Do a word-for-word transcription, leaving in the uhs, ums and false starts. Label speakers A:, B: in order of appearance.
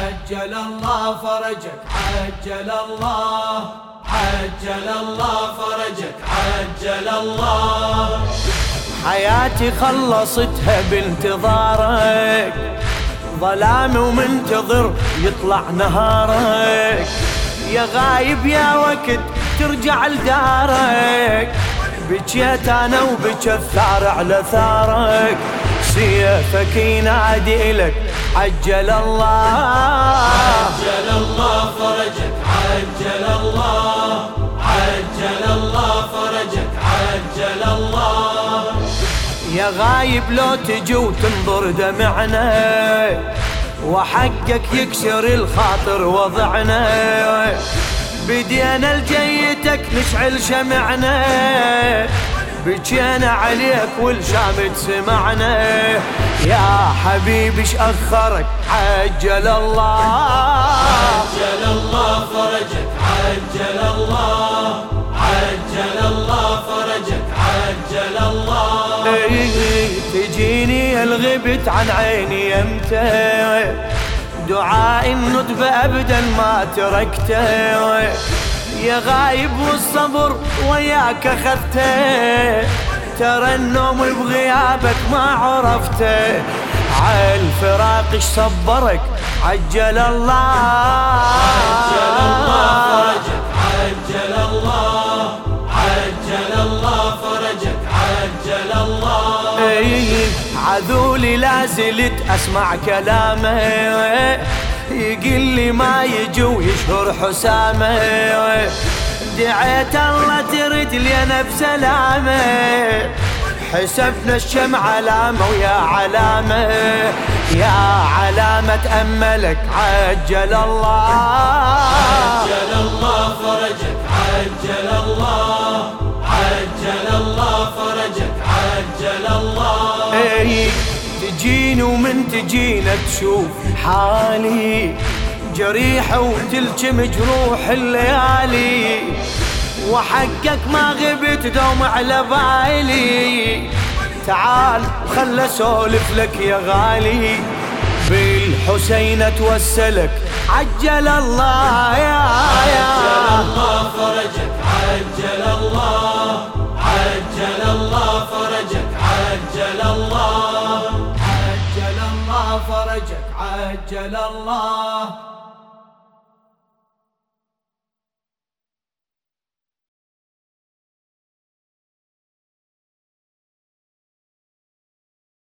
A: عجل الله فرجك، عجل الله، عجل الله فرجك، عجل الله.
B: حياتي خلصتها بانتظارك، ظلام ومنتظر يطلع نهارك، يا غايب يا وقت ترجع لدارك، بجيت انا وبجى الثار على ثارك، سيفك ينادي لك عجل الله،
A: عجل الله فرجك، عجل الله، عجل الله فرجك، عجل الله.
B: يا غايب لو تجي وتنظر دمعنا، وحقك يكسر الخاطر وضعنا، بدينا لجيتك نشعل شمعنا، بجينا عليك والشامت سمعنا، يا حبيبي ايش اخرك عجل الله،
A: عجل الله فرجك، عجل الله، عجل الله فرجك، عجل الله.
B: تجيني الغبت عن عيني يمتى، دعاء الندبة ابدا ما تركته، يا غايب والصبر وياك اخذته، ترى النوم بغيابك ما عرفته، عالفراق ايش صبرك عجل الله،
A: عجل الله فرجك، عجل الله، عجل الله فرجك، عجل الله.
B: عذولي لا زلت اسمع كلامه، يقول لي ما يجي ويشهر حسامه، دعيت الله ترد لينا بسلامه، حسبنا الشمع علامه ويا علامه، يا علامة أملك عجل الله،
A: عجل الله فرجك، عجل الله، عجل الله فرجك، عجل الله.
B: اي تجيني ومن تجينا تشوف حالي، جريحة وتلجم جروح الليالي، وحقك ما غبت دوم على بالي، تعال وخل اسولف لك يا غالي، بالحسين اتوسلك عجل الله يا يا
A: عجل الله فرجك، عجل الله، عجل الله فرجك، عجل الله، عجل الله فرجك، عجل الله.